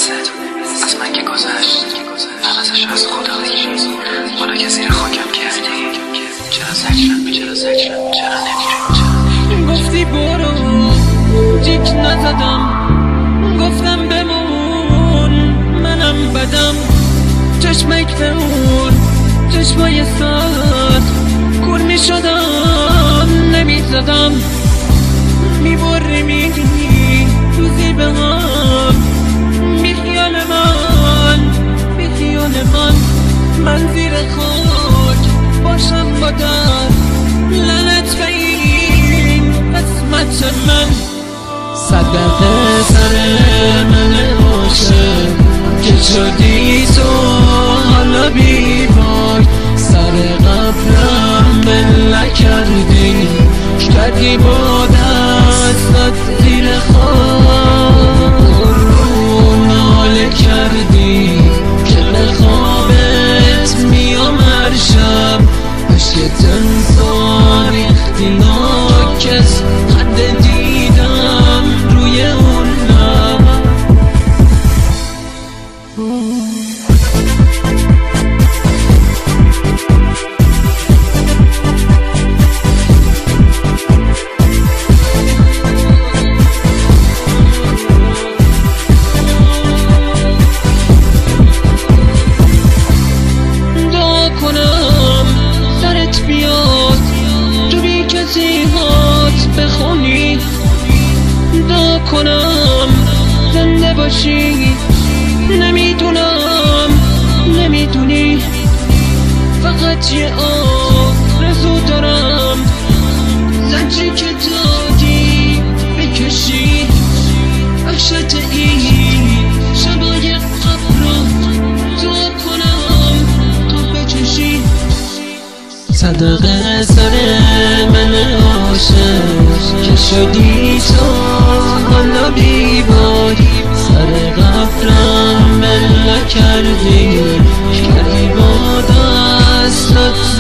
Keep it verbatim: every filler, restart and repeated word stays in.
حست از من که گذشت نفسش از خدا بگیر. حالا که زیر خاکم کردی چرا زجرم چرا زجرم چرا نمیری گفتی برو جیک نزدم گفتم بمون منم بدم چشمک بمون چشمای ساد کور می شدم نمی زدم می بری میدی تو زیر به هم بی خیال من بی خیال من من زیر خاک باشم با دست لعنت به این قسمت من صدقه سر من عاشق که شدی تو حالا بی پاک سر قبرم بله کردی کردی با دستت زیر خاک رو ناله کردی که به خوابت میام هر شب عشق تنسا ریختی ناکس خنده دیدم روی اون لب دعا کنم سرت بیاد تو بی کسی هات بخونی دعا کنم زنده باشی نمیدونم نمیدونی فقط یه آرزو دارم زنجی که دادی بکشی وحشت این شبای قبر رو دعا کنم تو بچشی صدقه سر من عاشق که شدی تو حالا بی بار سر قبرم بله کردی کردی با دستت